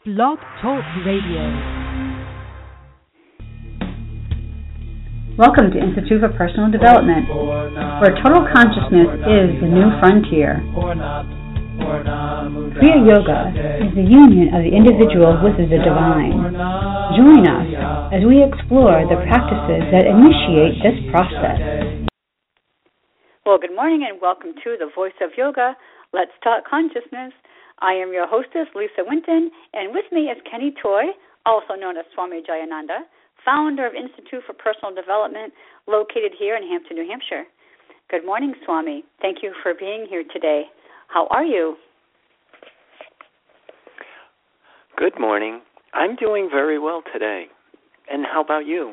Blog Talk Radio. Welcome to Institute for Personal Development, where total consciousness is the new frontier. Kriya Yoga is the union of the individual with the divine. Join us as we explore the practices that initiate this process. Well, good morning and welcome to the Voice of Yoga. Let's Talk Consciousness. I am your hostess, Lisa Winton, and with me is Kenny Toy, also known as Swami Jayananda, founder of Institute for Personal Development, located here in Hampton, New Hampshire. Good morning, Swami. Thank you for being here today. How are you? Good morning. I'm doing very well today. And how about you?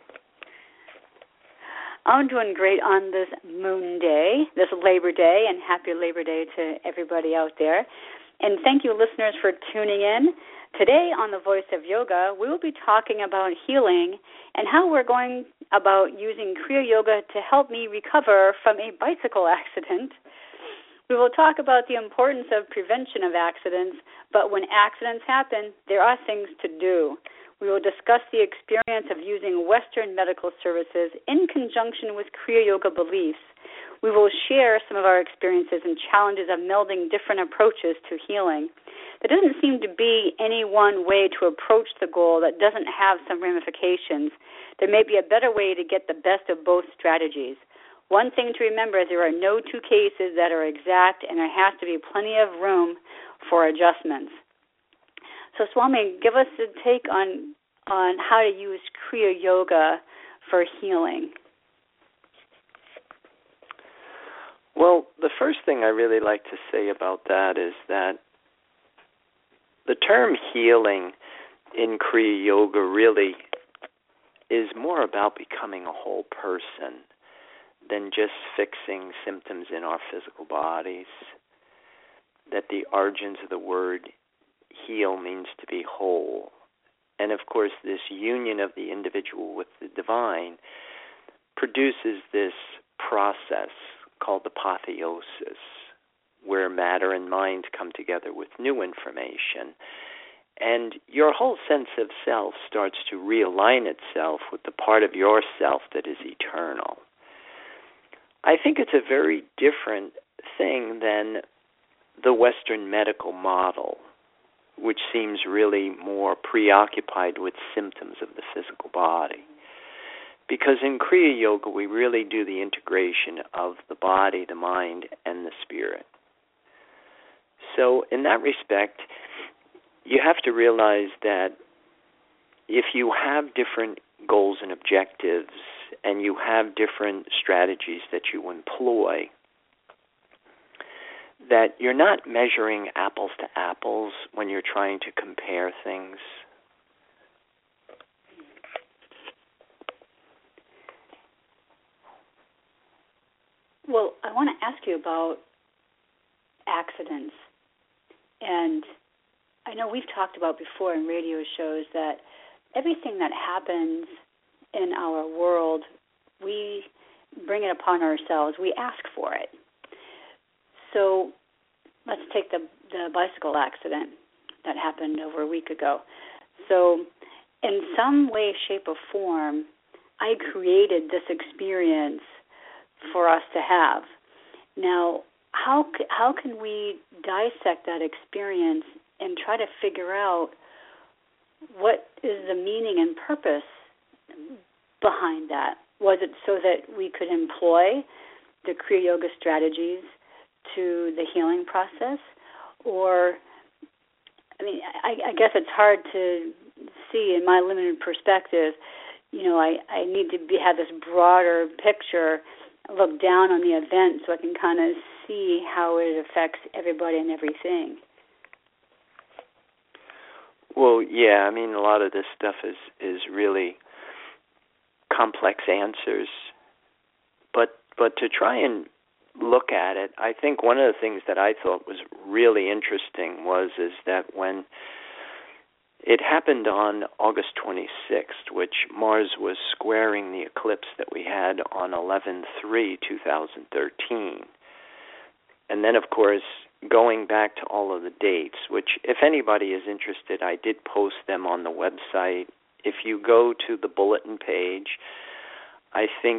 I'm doing great on this Moon Day, this Labor Day, and happy Labor Day to everybody out there. And thank you, listeners, for tuning in. Today on The Voice of Yoga, we will be talking about healing and how we're going about using Kriya Yoga to help me recover from a bicycle accident. We will talk about the importance of prevention of accidents, but when accidents happen, there are things to do. We will discuss the experience of using Western medical services in conjunction with Kriya Yoga beliefs. We will share some of our experiences and challenges of melding different approaches to healing. There doesn't seem to be any one way to approach the goal that doesn't have some ramifications. There may be a better way to get the best of both strategies. One thing to remember is there are no two cases that are exact, and there has to be plenty of room for adjustments. So, Swami, give us a take on how to use Kriya Yoga for healing. Well, the first thing I really like to say about that is that the term healing in Kriya Yoga really is more about becoming a whole person than just fixing symptoms in our physical bodies. That the origins of the word heal means to be whole. And of course, this union of the individual with the divine produces this process called apotheosis, where matter and mind come together with new information. And your whole sense of self starts to realign itself with the part of yourself that is eternal. I think it's a very different thing than the Western medical model, which seems really more preoccupied with symptoms of the physical body. Because in Kriya Yoga, we really do the integration of the body, the mind, and the spirit. So in that respect, you have to realize that if you have different goals and objectives, and you have different strategies that you employ, that you're not measuring apples to apples when you're trying to compare things. Well, I want to ask you about accidents. And I know we've talked about before in radio shows that everything that happens in our world, we bring it upon ourselves. We ask for it. So let's take the bicycle accident that happened over a week ago. So in some way, shape, or form, I created this experience for us to have. Now, how can we dissect that experience and try to figure out what is the meaning and purpose behind that? Was it so that we could employ the Kriya Yoga strategies to the healing process? Or, I mean, I guess it's hard to see in my limited perspective. You know, I need to have this broader picture, look down on the event so I can kind of see how it affects everybody and everything. Well, yeah, I mean, a lot of this stuff is really complex answers. But to try and look at it, I think one of the things that I thought was really interesting is that when it happened on August 26th, which Mars was squaring the eclipse that we had on 11/3/2013, and then, of course, going back to all of the dates, which if anybody is interested, I did post them on the website. If you go to the bulletin page, I think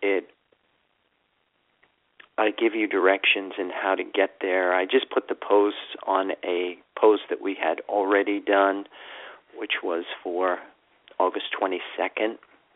I give you directions in how to get there. I just put the posts on a post that we had already done, which was for August 22nd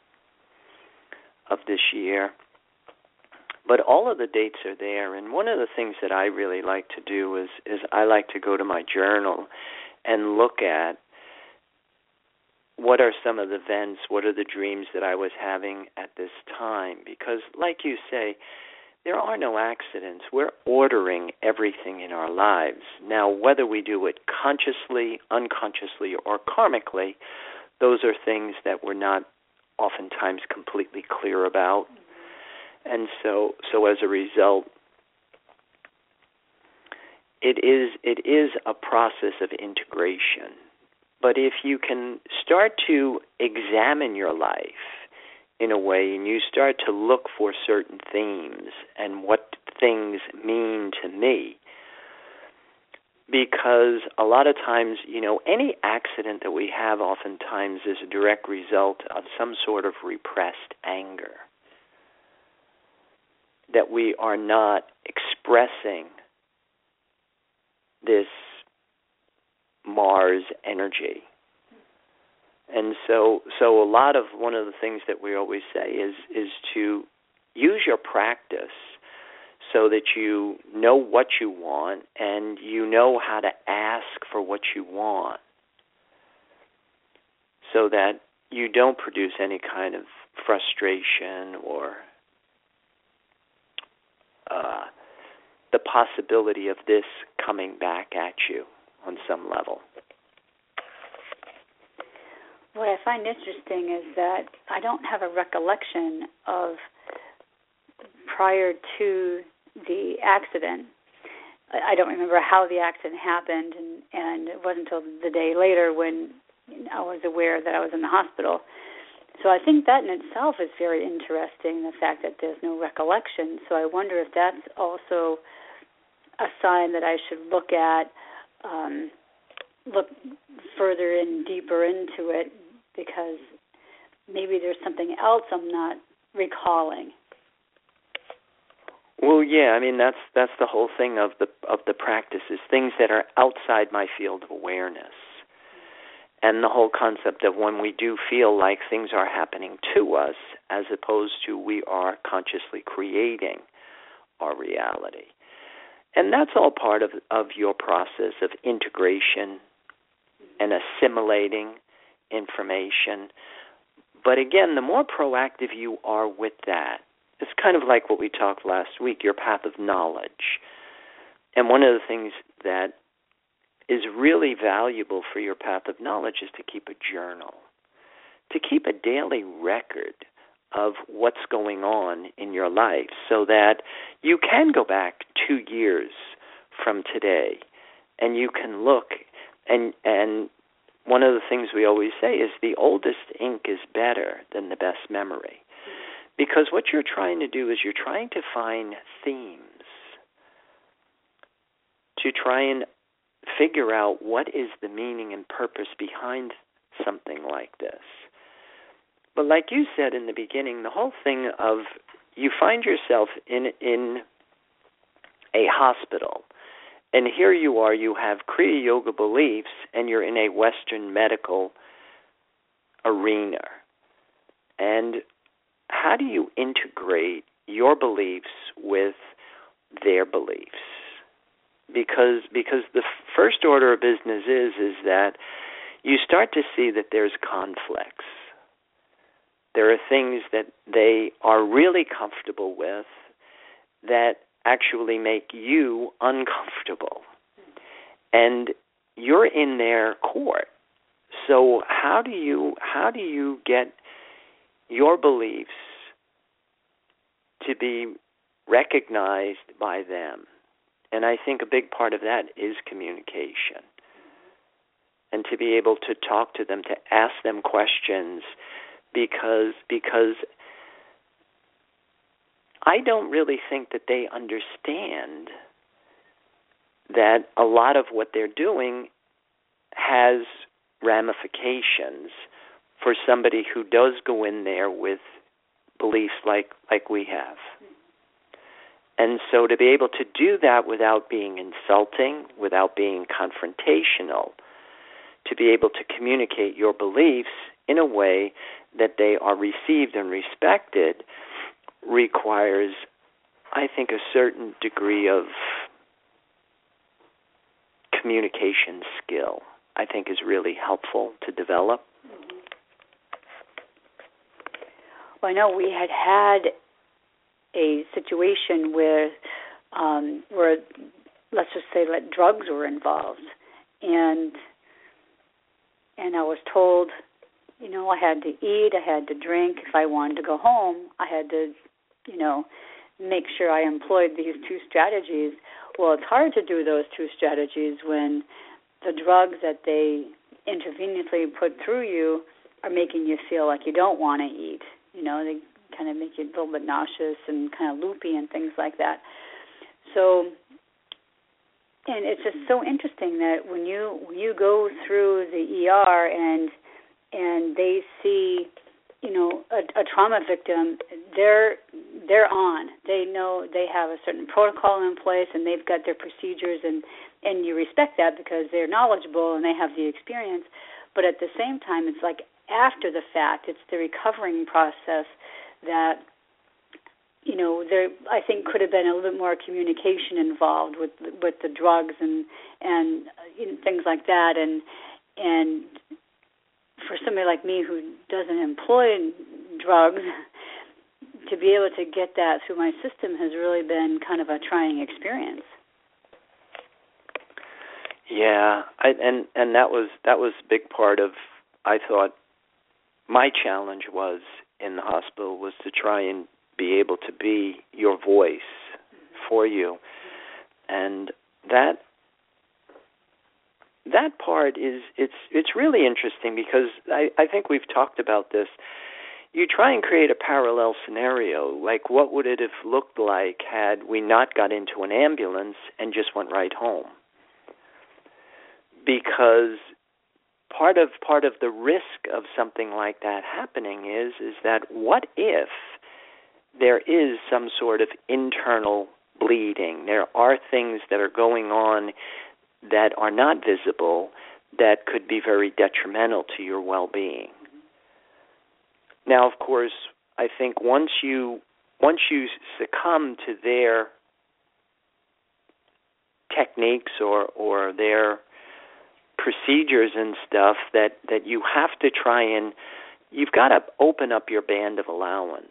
of this year. But all of the dates are there, and one of the things that I really like to do is I like to go to my journal and look at what are some of the events, what are the dreams that I was having at this time. Because like you say, there are no accidents. We're ordering everything in our lives. Now, whether we do it consciously, unconsciously, or karmically, those are things that we're not oftentimes completely clear about. And so as a result, it is a process of integration. But if you can start to examine your life in a way, and you start to look for certain themes and what things mean to me, because a lot of times, any accident that we have oftentimes is a direct result of some sort of repressed anger, that we are not expressing this Mars energy. And so one of the things that we always say is to use your practice so that you know what you want and you know how to ask for what you want, so that you don't produce any kind of frustration or the possibility of this coming back at you on some level. What I find interesting is that I don't have a recollection of prior to the accident. I don't remember how the accident happened, and it wasn't until the day later when I was aware that I was in the hospital. So I think that in itself is very interesting, the fact that there's no recollection. So I wonder if that's also a sign that I should look at, look further and deeper into it, because maybe there's something else I'm not recalling. Well, yeah, I mean that's the whole thing of the practices, things that are outside my field of awareness. And the whole concept of when we do feel like things are happening to us, as opposed to we are consciously creating our reality. And that's all part of your process of integration and assimilating information. But again, the more proactive you are with that, it's kind of like what we talked last week, your path of knowledge. And one of the things that is really valuable for your path of knowledge is to keep a journal, to keep a daily record of what's going on in your life, so that you can go back 2 years from today and you can look, and one of the things we always say is the oldest ink is better than the best memory, because what you're trying to do is you're trying to find themes, to try and figure out what is the meaning and purpose behind something like this. But like you said in the beginning, the whole thing of you find yourself in a hospital, and here you are, you have Kriya Yoga beliefs, and you're in a Western medical arena. And how do you integrate your beliefs with their beliefs? Because the first order of business is that you start to see that there's conflicts. There are things that they are really comfortable with that actually make you uncomfortable. And you're in their court. So how do you get your beliefs to be recognized by them? And I think a big part of that is communication. And to be able to talk to them, to ask them questions, because I don't really think that they understand that a lot of what they're doing has ramifications for somebody who does go in there with beliefs like we have. And so to be able to do that without being insulting, without being confrontational, to be able to communicate your beliefs in a way that they are received and respected requires, I think, a certain degree of communication skill, I think, is really helpful to develop. Well, I know we had a situation where let's just say drugs were involved, and I was told, I had to eat, I had to drink. If I wanted to go home, I had to, make sure I employed these two strategies. Well, it's hard to do those two strategies when the drugs that they intravenously put through you are making you feel like you don't want to eat. They kind of make you a little bit nauseous and kind of loopy and things like that. So, and it's just so interesting that when you go through the ER and they see, a trauma victim, they're on. They know they have a certain protocol in place and they've got their procedures, and you respect that because they're knowledgeable and they have the experience. But at the same time, it's like after the fact, it's the recovering process that, there I think could have been a little bit more communication involved with the drugs and things like that, and for somebody like me who doesn't employ drugs, to be able to get that through my system has really been kind of a trying experience. Yeah, and that was a big part of, I thought, my challenge was in the hospital was to try and be able to be your voice for you. And that part is, it's really interesting because I think we've talked about this. You try and create a parallel scenario, like what would it have looked like had we not got into an ambulance and just went right home? Because part of the risk of something like that happening is that what if there is some sort of internal bleeding? There are things that are going on that are not visible that could be very detrimental to your well-being. Now, of course, I think once you succumb to their techniques or their procedures and stuff, that you have to try and, you've got to open up your band of allowance.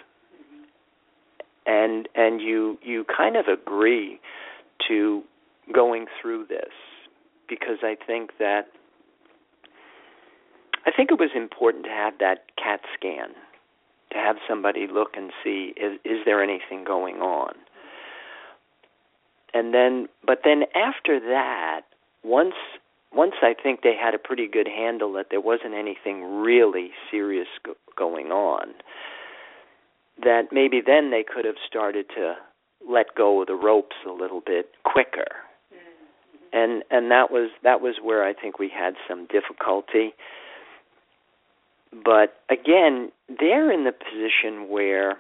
And you kind of agree to going through this, because I think it was important to have that CAT scan, to have somebody look and see, is there anything going on? But then after that, once I think they had a pretty good handle that there wasn't anything really serious going on, that maybe then they could have started to let go of the ropes a little bit quicker. And that was where I think we had some difficulty. But again, they're in the position where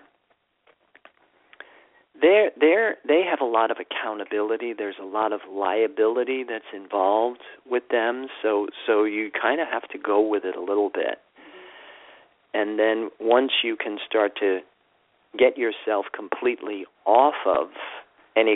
they have a lot of accountability. There's a lot of liability that's involved with them. So you kind of have to go with it a little bit. And then once you can start to get yourself completely off of any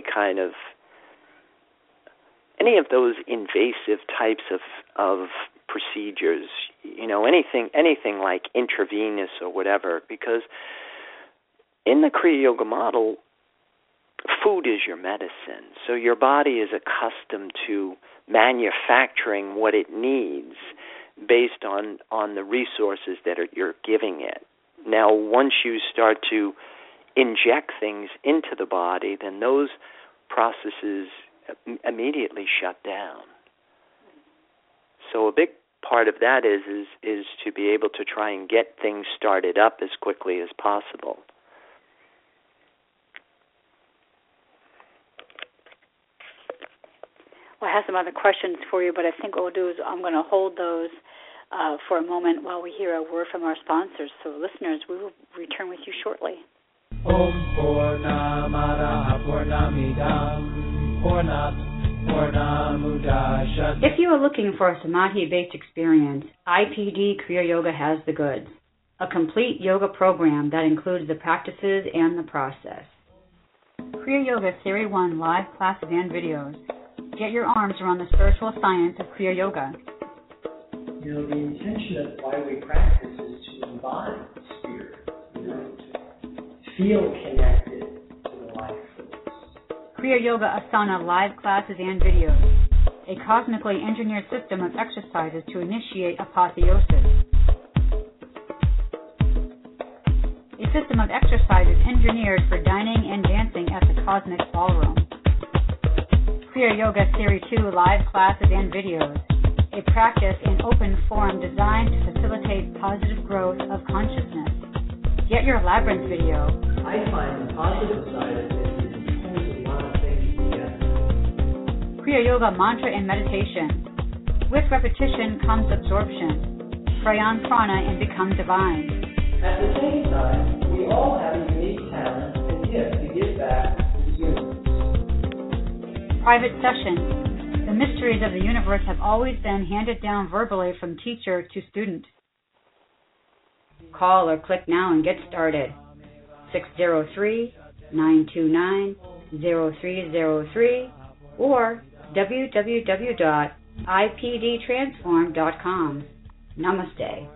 of those invasive types of procedures, anything like intravenous or whatever, because in the Kriya Yoga model, food is your medicine. So your body is accustomed to manufacturing what it needs based on the resources that you're giving it. Now, once you start to inject things into the body, then those processes immediately shut down. So a big part of that is to be able to try and get things started up as quickly as possible. Well, I have some other questions for you, but I think what we'll do is I'm going to hold those for a moment while we hear a word from our sponsors. So, listeners, we will return with you shortly. Om Purnamada Purnamidam Purnat Purnamudachyate. If you are looking for a Samadhi-based experience, IPD Kriya Yoga has the goods. A complete yoga program that includes the practices and the process. Kriya Yoga Series 1 live classes and videos. Get your arms around the spiritual science of Kriya Yoga. The intention of why we practice is to embody spirit, to feel connected to the life force. Kriya Yoga Asana live classes and videos. A cosmically engineered system of exercises to initiate apotheosis. A system of exercises engineered for dining and dancing at the Cosmic Ballroom. Kriya Yoga Series 2 live classes and videos. A practice in open forum designed to facilitate positive growth of consciousness. Get your Labyrinth video. I find the positive side of it is it pulls a lot of things together. Kriya Yoga Mantra and Meditation. With repetition comes absorption. Pray on prana and become divine. At the same time, we all have a unique talent and gift to give back to the universe. Private sessions. The mysteries of the universe have always been handed down verbally from teacher to student. Call or click now and get started. 603-929-0303 or www.ipdtransform.com. Namaste.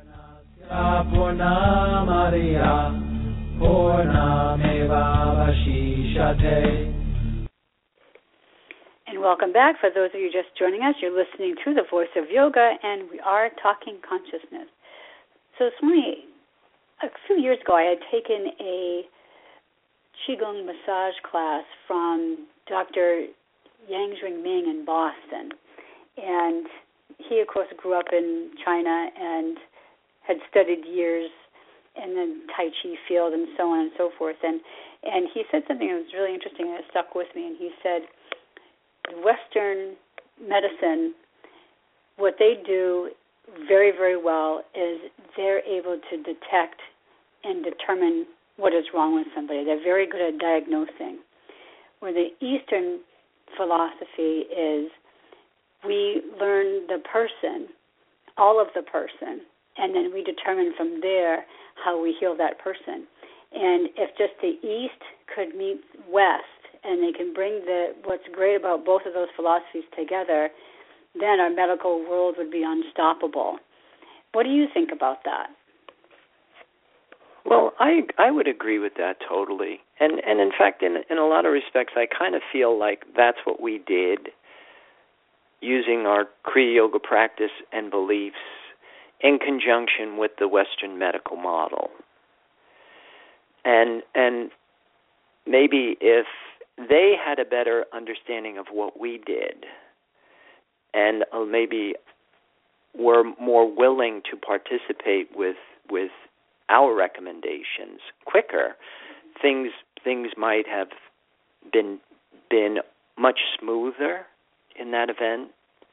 And welcome back. For those of you just joining us, you're listening to The Voice of Yoga, and we are talking consciousness. So it's funny, a few years ago I had taken a Qigong massage class from Dr. Yang Jwing-Ming in Boston. And he, of course, grew up in China and had studied years in the Tai Chi field and so on and so forth. And he said something that was really interesting and it stuck with me. And he said, Western medicine, what they do very, very well is they're able to detect and determine what is wrong with somebody. They're very good at diagnosing. Where the Eastern philosophy is we learn the person, all of the person, and then we determine from there how we heal that person. And if just the East could meet West, and they can bring what's great about both of those philosophies together, then our medical world would be unstoppable. What do you think about that? Well, I would agree with that totally. And in fact, in a lot of respects, I kind of feel like that's what we did using our Kriya Yoga practice and beliefs in conjunction with the Western medical model. And maybe if they had a better understanding of what we did and maybe were more willing to participate with our recommendations quicker, things might have been much smoother in that event.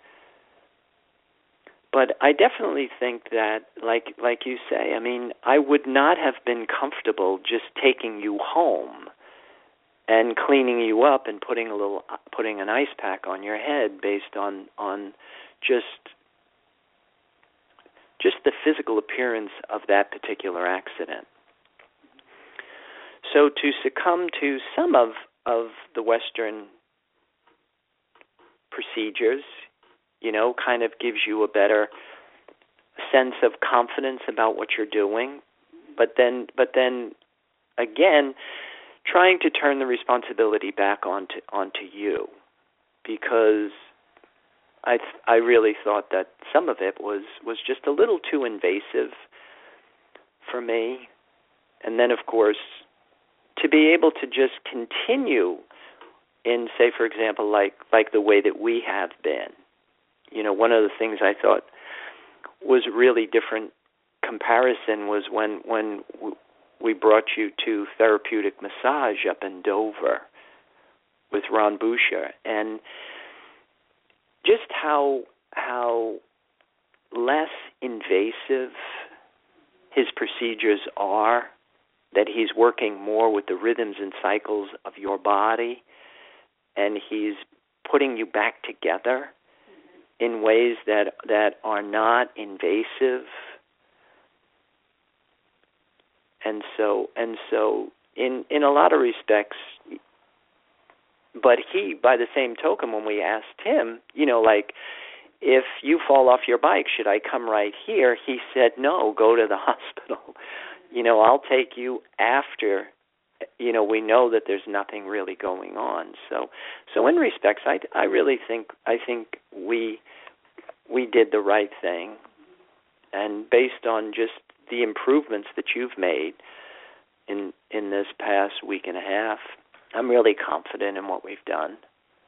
But I definitely think that, like you say, I mean, I would not have been comfortable just taking you home and cleaning you up and putting an ice pack on your head based on just the physical appearance of that particular accident. So to succumb to some of the Western procedures, kind of gives you a better sense of confidence about what you're doing. But then again, trying to turn the responsibility back onto you, because I really thought that some of it was just a little too invasive for me. And then, of course, to be able to just continue in, say, for example, like the way that we have been. One of the things I thought was really different comparison was when we brought you to therapeutic massage up in Dover with Ron Boucher. And just how less invasive his procedures are, that he's working more with the rhythms and cycles of your body, and he's putting you back together in ways that are not invasive. And so in a lot of respects, but he, by the same token, when we asked him, like, if you fall off your bike, should I come right here? He said, no, go to the hospital. I'll take you after, we know that there's nothing really going on. So in respects, I really think we did the right thing. And based on just the improvements that you've made in this past week and a half, I'm really confident in what we've done.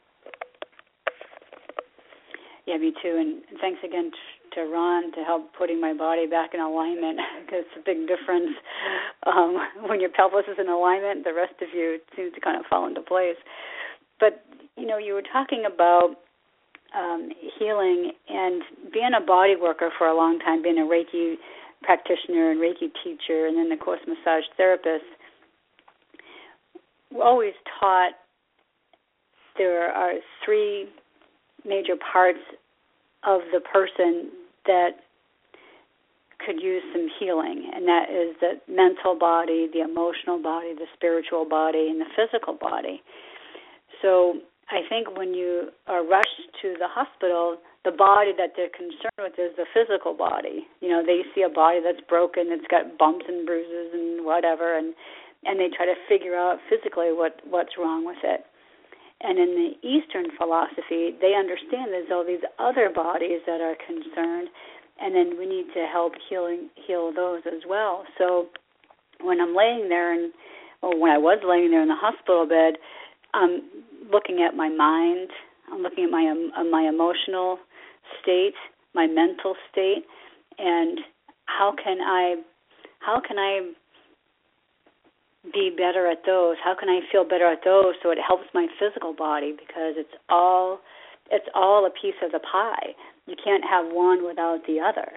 Yeah, me too. And thanks again to Ron to help putting my body back in alignment, because it's a big difference. When your pelvis is in alignment, the rest of you seems to kind of fall into place. But, you were talking about healing and being a body worker for a long time, being a Reiki practitioner and Reiki teacher, and then, of course, massage therapist. We're always taught there are three major parts of the person that could use some healing, and that is the mental body, the emotional body, the spiritual body, and the physical body. So I think when you are rushed to the hospital, the body that they're concerned with is the physical body. They see a body that's broken, it's got bumps and bruises and whatever, and they try to figure out physically what's wrong with it. And in the Eastern philosophy, they understand there's all these other bodies that are concerned, and then we need to help heal those as well. So when I'm laying there, when I was laying there in the hospital bed, I'm looking at my mind, I'm looking at my emotional state, my mental state, and how can I be better at those? How can I feel better at those so it helps my physical body? Because it's all a piece of the pie. You can't have one without the other.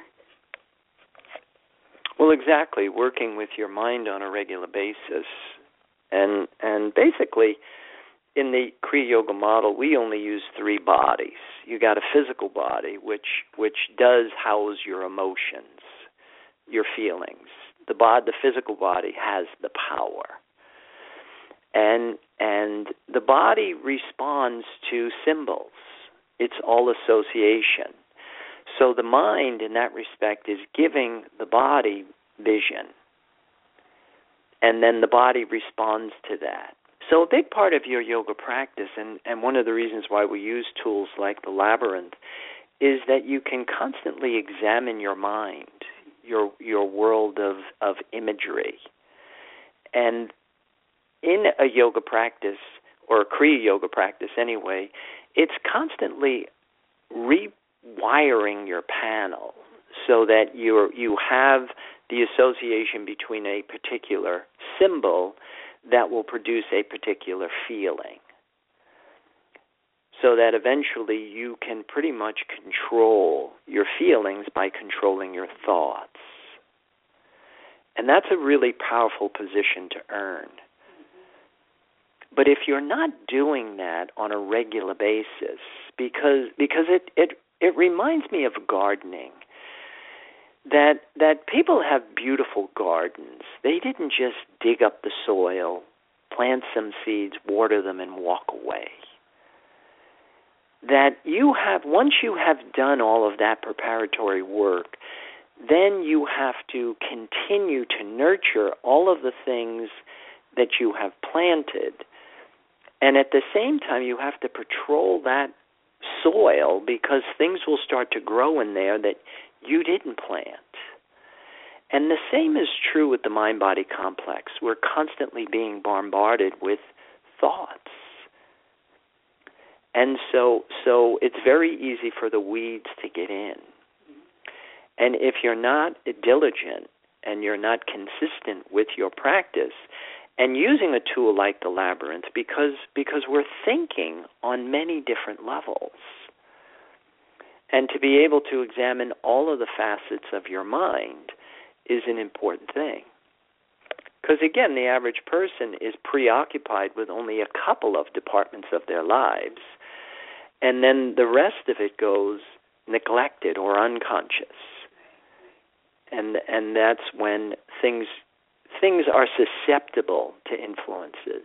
Well, exactly. Working with your mind on a regular basis, and basically, in the Kriya Yoga model, we only use three bodies. You got a physical body, which does house your emotions, your feelings. The physical body has the power, and the body responds to symbols. It's all association. So the mind, in that respect, is giving the body vision, and then the body responds to that. So a big part of your yoga practice, and one of the reasons why we use tools like the Labyrinth, is that you can constantly examine your mind, your world of imagery. And in a yoga practice, or a Kriya Yoga practice anyway, it's constantly rewiring your panel so that you have the association between a particular symbol that will produce a particular feeling, so that eventually you can pretty much control your feelings by controlling your thoughts. And that's a really powerful position to earn. But if you're not doing that on a regular basis, because it reminds me of gardening, that people have beautiful gardens. They didn't just dig up the soil, plant some seeds, water them, and walk away. That once you have done all of that preparatory work, then you have to continue to nurture all of the things that you have planted. And at the same time, you have to patrol that soil, because things will start to grow in there that you didn't plant. And the same is true with the mind-body complex. We're constantly being bombarded with thoughts. And so it's very easy for the weeds to get in. And if you're not diligent and you're not consistent with your practice, and using a tool like the Labyrinth, because we're thinking on many different levels. And to be able to examine all of the facets of your mind is an important thing. Because, again, the average person is preoccupied with only a couple of departments of their lives, and then the rest of it goes neglected or unconscious. And that's when things are susceptible to influences.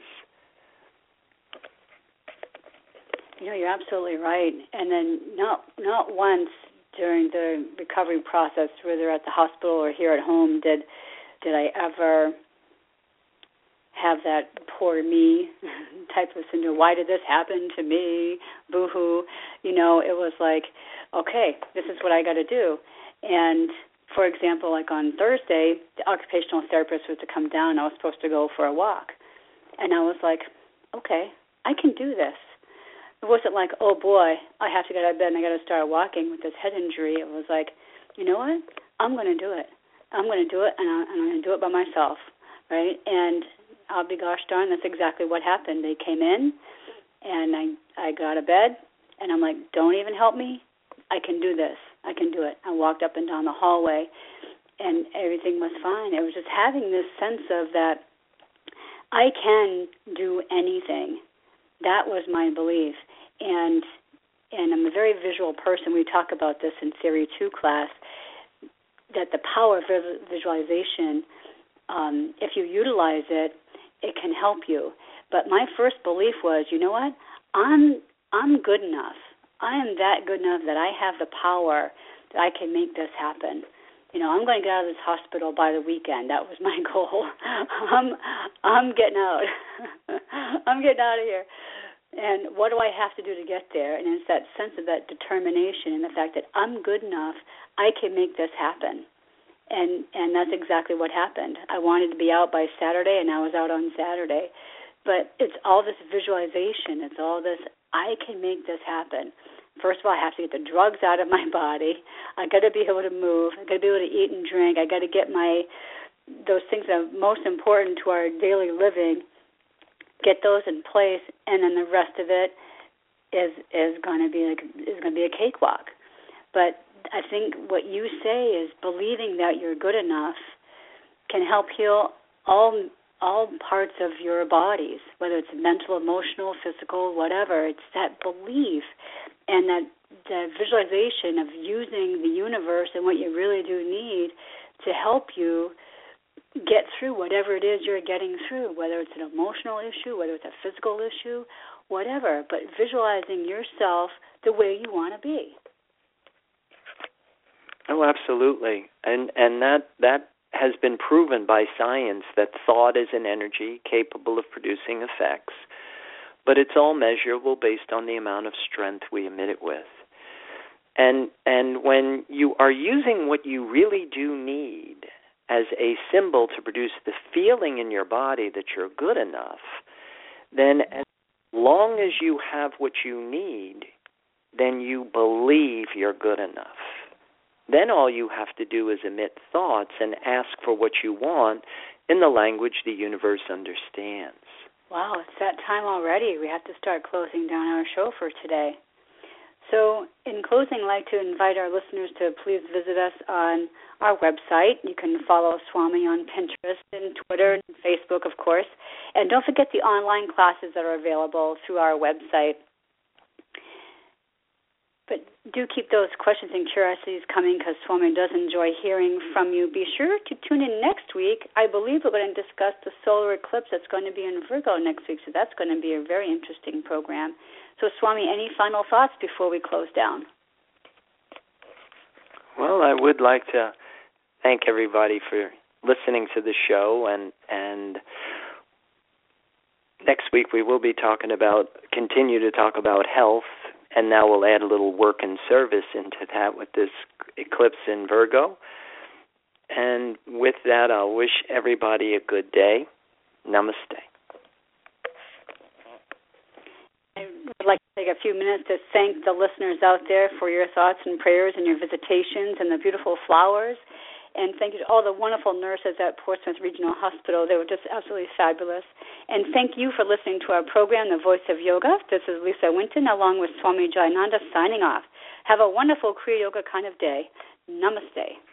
You know, you're absolutely right. And then not once during the recovery process, whether at the hospital or here at home, did I ever have that poor me type of syndrome. Why did this happen to me? Boo-hoo. You know, it was like, okay, this is what I got to do. And, for example, like on Thursday, the occupational therapist was to come down. I was supposed to go for a walk. And I was like, okay, I can do this. It wasn't like, oh, boy, I have to get out of bed and I got to start walking with this head injury. It was like, you know what? I'm going to do it. I'm going to do it, and I'm going to do it by myself, right? And I'll be gosh darn, that's exactly what happened. They came in, and I got out of bed, and I'm like, don't even help me. I can do this. I can do it. I walked up and down the hallway, and everything was fine. It was just having this sense of that I can do anything. That was my belief. And I'm a very visual person. We talk about this in Theory 2 class, that the power of visualization, if you utilize it, it can help you. But my first belief was, you know what? I'm good enough. I am that good enough that I have the power that I can make this happen. You know, I'm going to get out of this hospital by the weekend. That was my goal. I'm getting out. I'm getting out of here. And what do I have to do to get there? And it's that sense of that determination and the fact that I'm good enough, I can make this happen. And that's exactly what happened. I wanted to be out by Saturday, and I was out on Saturday. But it's all this visualization. It's all this, I can make this happen. First of all, I have to get the drugs out of my body. I got to be able to move. I got to be able to eat and drink. I got to get those things that are most important to our daily living, get those in place, and then the rest of it is going to be a cakewalk. But I think what you say is believing that you're good enough can help heal all parts of your bodies, whether it's mental, emotional, physical, whatever. It's that belief and that visualization of using the universe and what you really do need to help you get through whatever it is you're getting through, whether it's an emotional issue, whether it's a physical issue, whatever, but visualizing yourself the way you want to be. Oh, absolutely. And that has been proven by science that thought is an energy capable of producing effects, but it's all measurable based on the amount of strength we emit it with. And when you are using what you really do need as a symbol to produce the feeling in your body that you're good enough, then as long as you have what you need, then you believe you're good enough. Then all you have to do is emit thoughts and ask for what you want in the language the universe understands. Wow, it's that time already. We have to start closing down our show for today. So in closing, I'd like to invite our listeners to please visit us on our website. You can follow Swami on Pinterest and Twitter and Facebook, of course. And don't forget the online classes that are available through our website. But do keep those questions and curiosities coming because Swami does enjoy hearing from you. Be sure to tune in next week. I believe we're going to discuss the solar eclipse that's going to be in Virgo next week, so that's going to be a very interesting program. So, Swami, any final thoughts before we close down? Well, I would like to thank everybody for listening to the show, and next week we will be continue to talk about health. And now we'll add a little work and service into that with this eclipse in Virgo. And with that, I'll wish everybody a good day. Namaste. I would like to take a few minutes to thank the listeners out there for your thoughts and prayers and your visitations and the beautiful flowers. And thank you to all the wonderful nurses at Portsmouth Regional Hospital. They were just absolutely fabulous. And thank you for listening to our program, The Voice of Yoga. This is Lisa Winton along with Swami Jayananda signing off. Have a wonderful Kriya Yoga kind of day. Namaste.